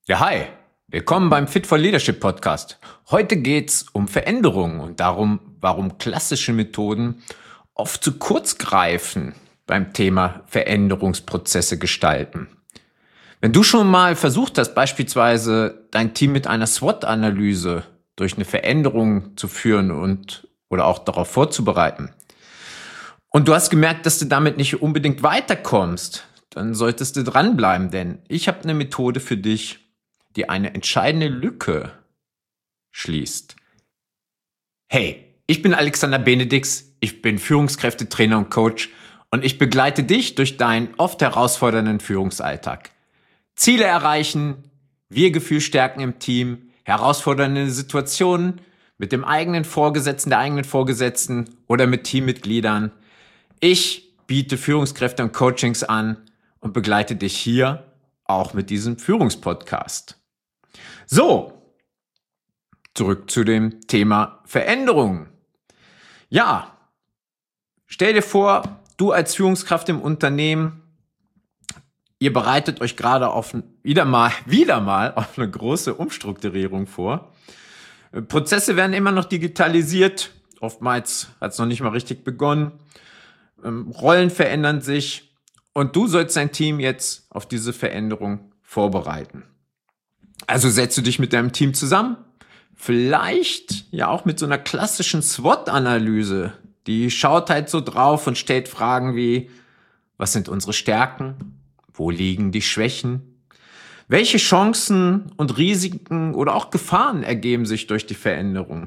Ja, hi. Willkommen beim Fit for Leadership Podcast. Heute geht's um Veränderungen und darum, warum klassische Methoden oft zu kurz greifen beim Thema Veränderungsprozesse gestalten. Wenn du schon mal versucht hast, beispielsweise dein Team mit einer SWOT-Analyse durch eine Veränderung zu führen oder auch darauf vorzubereiten, und du hast gemerkt, dass du damit nicht unbedingt weiterkommst, dann solltest du dranbleiben, denn ich habe eine Methode für dich, die eine entscheidende Lücke schließt. Hey, ich bin Alexander Benedix, ich bin Führungskräftetrainer und Coach und ich begleite dich durch deinen oft herausfordernden Führungsalltag. Ziele erreichen, Wir-Gefühl stärken im Team, herausfordernde Situationen mit dem eigenen Vorgesetzten, der eigenen Vorgesetzten oder mit Teammitgliedern. Ich biete Führungskräfte und Coachings an und begleite dich hier auch mit diesem Führungspodcast. So, zurück zu dem Thema Veränderung. Ja, stell dir vor, du als Führungskraft im Unternehmen, ihr bereitet euch gerade wieder mal auf eine große Umstrukturierung vor. Prozesse werden immer noch digitalisiert, oftmals hat es noch nicht mal richtig begonnen. Rollen verändern sich und du sollst dein Team jetzt auf diese Veränderung vorbereiten. Also setzt du dich mit deinem Team zusammen, vielleicht ja auch mit so einer klassischen SWOT-Analyse. Die schaut halt so drauf und stellt Fragen wie, was sind unsere Stärken? Wo liegen die Schwächen? Welche Chancen und Risiken oder auch Gefahren ergeben sich durch die Veränderung?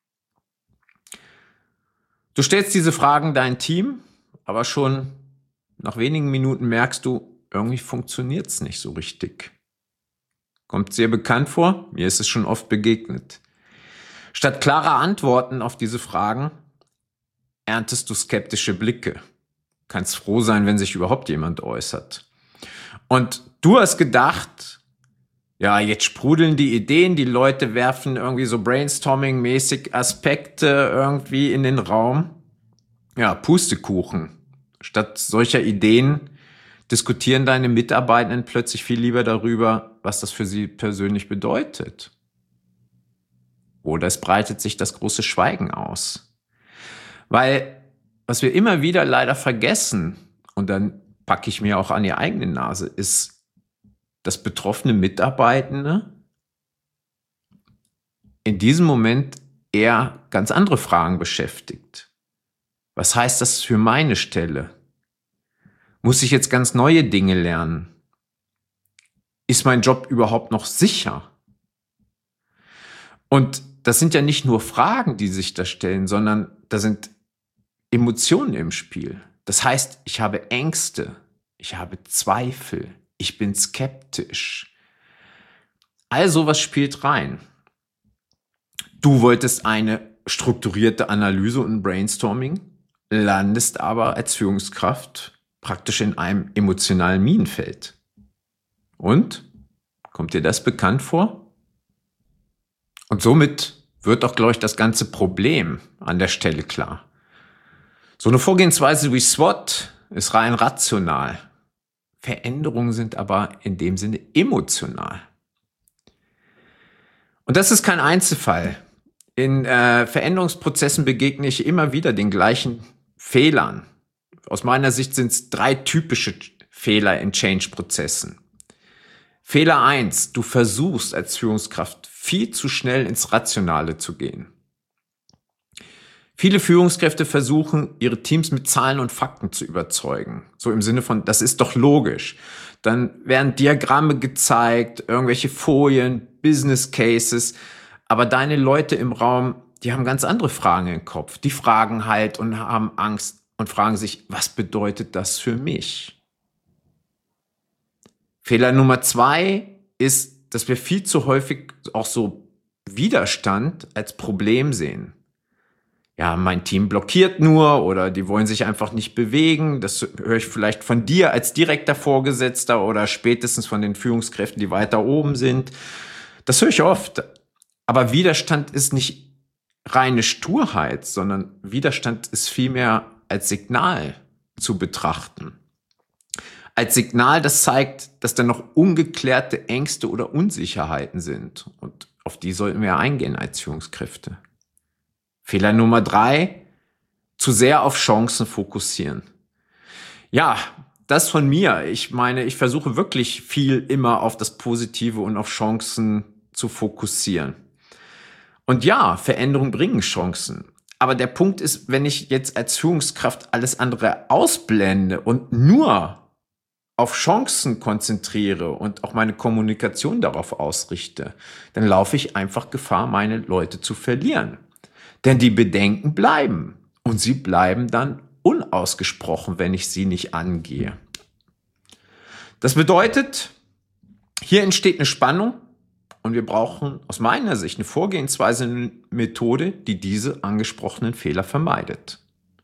Du stellst diese Fragen deinem Team, aber schon nach wenigen Minuten merkst du, irgendwie funktioniert es nicht so richtig. Kommt sehr bekannt vor, mir ist es schon oft begegnet. Statt klarer Antworten auf diese Fragen erntest du skeptische Blicke. Kannst froh sein, wenn sich überhaupt jemand äußert. Und du hast gedacht, ja, jetzt sprudeln die Ideen, die Leute werfen irgendwie so Brainstorming-mäßig Aspekte irgendwie in den Raum. Ja, Pustekuchen. Statt solcher Ideen diskutieren deine Mitarbeitenden plötzlich viel lieber darüber, was das für sie persönlich bedeutet. Oder es breitet sich das große Schweigen aus. Weil, was wir immer wieder leider vergessen, und dann packe ich mir auch an die eigene Nase, ist, dass betroffene Mitarbeitende in diesem Moment eher ganz andere Fragen beschäftigt. Was heißt das für meine Stelle? Muss ich jetzt ganz neue Dinge lernen? Ist mein Job überhaupt noch sicher? Und das sind ja nicht nur Fragen, die sich da stellen, sondern da sind Emotionen im Spiel. Das heißt, ich habe Ängste, ich habe Zweifel, ich bin skeptisch. All sowas spielt rein. Du wolltest eine strukturierte Analyse und ein Brainstorming, landest aber als Führungskraft praktisch in einem emotionalen Minenfeld. Und? Kommt dir das bekannt vor? Und somit wird auch, glaube ich, das ganze Problem an der Stelle klar. So eine Vorgehensweise wie SWOT ist rein rational. Veränderungen sind aber in dem Sinne emotional. Und das ist kein Einzelfall. In Veränderungsprozessen begegne ich immer wieder den gleichen Fehlern. Aus meiner Sicht sind es 3 typische Fehler in Change-Prozessen. Fehler 1, du versuchst als Führungskraft viel zu schnell ins Rationale zu gehen. Viele Führungskräfte versuchen, ihre Teams mit Zahlen und Fakten zu überzeugen. So im Sinne von, das ist doch logisch. Dann werden Diagramme gezeigt, irgendwelche Folien, Business Cases. Aber deine Leute im Raum, die haben ganz andere Fragen im Kopf. Die fragen halt und haben Angst und fragen sich, was bedeutet das für mich? Fehler Nummer 2 ist, dass wir viel zu häufig auch so Widerstand als Problem sehen. Ja, mein Team blockiert nur oder die wollen sich einfach nicht bewegen. Das höre ich vielleicht von dir als direkter Vorgesetzter oder spätestens von den Führungskräften, die weiter oben sind. Das höre ich oft. Aber Widerstand ist nicht reine Sturheit, sondern Widerstand ist vielmehr als Signal zu betrachten. als Signal, das zeigt, dass da noch ungeklärte Ängste oder Unsicherheiten sind. Und auf die sollten wir eingehen als Führungskräfte. Fehler Nummer 3, zu sehr auf Chancen fokussieren. Ja, das von mir. Ich meine, ich versuche wirklich viel immer auf das Positive und auf Chancen zu fokussieren. Und ja, Veränderungen bringen Chancen. Aber der Punkt ist, wenn ich jetzt als Führungskraft alles andere ausblende und nur auf Chancen konzentriere und auch meine Kommunikation darauf ausrichte, dann laufe ich einfach Gefahr, meine Leute zu verlieren. Denn die Bedenken bleiben und sie bleiben dann unausgesprochen, wenn ich sie nicht angehe. Das bedeutet, hier entsteht eine Spannung und wir brauchen aus meiner Sicht eine Vorgehensweise, eine Methode, die diese angesprochenen Fehler vermeidet.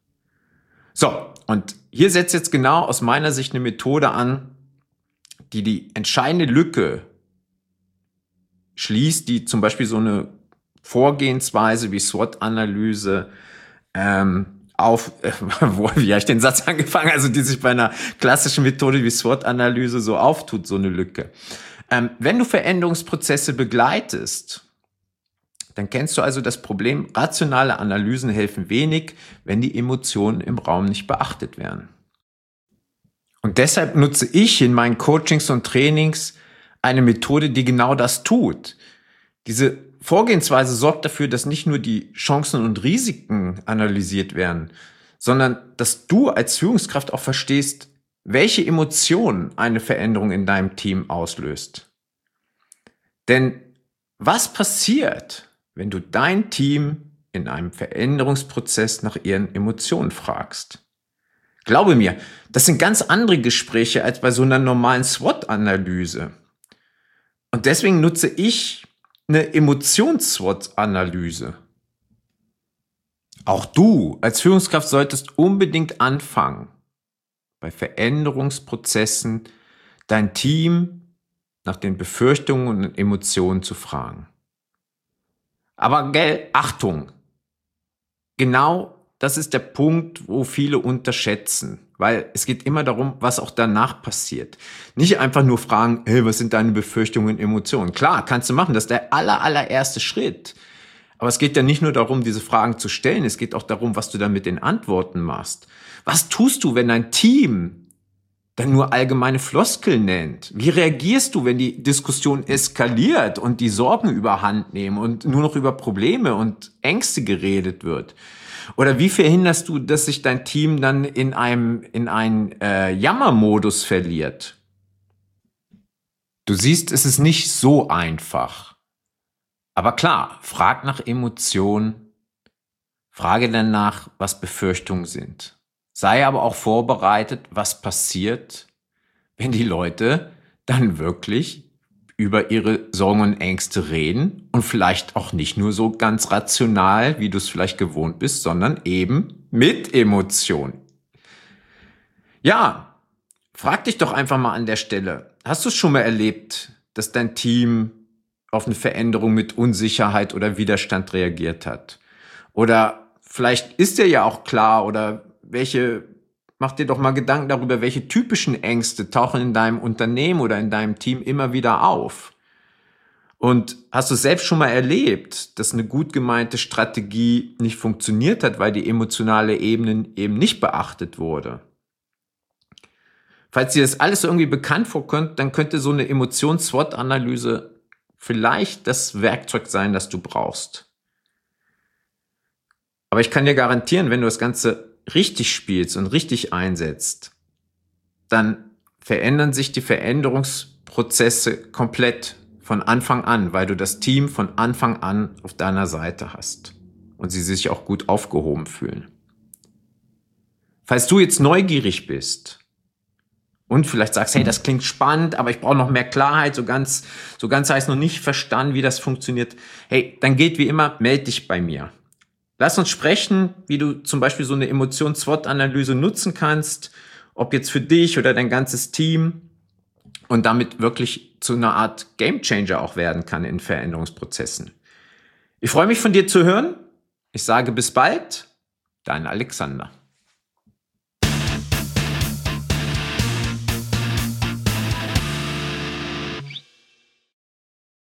So, und hier setzt jetzt genau aus meiner Sicht eine Methode an, die die entscheidende Lücke schließt, die zum Beispiel so eine Vorgehensweise wie SWOT-Analyse wie habe ich den Satz angefangen, also die sich bei einer klassischen Methode wie SWOT-Analyse so auftut, so eine Lücke. Wenn du Veränderungsprozesse begleitest, dann kennst du also das Problem, rationale Analysen helfen wenig, wenn die Emotionen im Raum nicht beachtet werden. Und deshalb nutze ich in meinen Coachings und Trainings eine Methode, die genau das tut. Diese Vorgehensweise sorgt dafür, dass nicht nur die Chancen und Risiken analysiert werden, sondern dass du als Führungskraft auch verstehst, welche Emotionen eine Veränderung in deinem Team auslöst. Denn was passiert, wenn du dein Team in einem Veränderungsprozess nach ihren Emotionen fragst? Glaube mir, das sind ganz andere Gespräche als bei so einer normalen SWOT-Analyse. Und deswegen nutze ich eine Emotions-SWOT-Analyse. Auch du als Führungskraft solltest unbedingt anfangen, bei Veränderungsprozessen dein Team nach den Befürchtungen und Emotionen zu fragen. Aber Achtung, genau das ist der Punkt, wo viele unterschätzen, weil es geht immer darum, was auch danach passiert. Nicht einfach nur fragen, hey, was sind deine Befürchtungen und Emotionen? Klar, kannst du machen, das ist der allererste Schritt. Aber es geht ja nicht nur darum, diese Fragen zu stellen, es geht auch darum, was du dann mit den Antworten machst. Was tust du, wenn dein Team dann nur allgemeine Floskeln nennt? Wie reagierst du, wenn die Diskussion eskaliert und die Sorgen überhand nehmen und nur noch über Probleme und Ängste geredet wird? Oder wie verhinderst du, dass sich dein Team dann in einen Jammermodus verliert? Du siehst, es ist nicht so einfach. Aber klar, frag nach Emotionen, frage danach, was Befürchtungen sind. Sei aber auch vorbereitet, was passiert, wenn die Leute dann wirklich über ihre Sorgen und Ängste reden und vielleicht auch nicht nur so ganz rational, wie du es vielleicht gewohnt bist, sondern eben mit Emotionen. Ja, frag dich doch einfach mal an der Stelle, hast du es schon mal erlebt, dass dein Team auf eine Veränderung mit Unsicherheit oder Widerstand reagiert hat? Oder vielleicht ist dir ja auch klar oder mach dir doch mal Gedanken darüber, welche typischen Ängste tauchen in deinem Unternehmen oder in deinem Team immer wieder auf. Und hast du selbst schon mal erlebt, dass eine gut gemeinte Strategie nicht funktioniert hat, weil die emotionale Ebene eben nicht beachtet wurde? Falls dir das alles irgendwie bekannt vorkommt, dann könnte so eine Emotions-SWOT-Analyse vielleicht das Werkzeug sein, das du brauchst. Aber ich kann dir garantieren, wenn du das Ganze richtig spielst und richtig einsetzt, dann verändern sich die Veränderungsprozesse komplett von Anfang an, weil du das Team von Anfang an auf deiner Seite hast und sie sich auch gut aufgehoben fühlen. Falls du jetzt neugierig bist und vielleicht sagst, hey, das klingt spannend, aber ich brauche noch mehr Klarheit, so ganz habe ich noch nicht verstanden, wie das funktioniert, hey, dann gilt wie immer, melde dich bei mir. Lass uns sprechen, wie du zum Beispiel so eine Emotions-SWOT-Analyse nutzen kannst, ob jetzt für dich oder dein ganzes Team und damit wirklich zu einer Art Gamechanger auch werden kann in Veränderungsprozessen. Ich freue mich von dir zu hören. Ich sage bis bald, dein Alexander.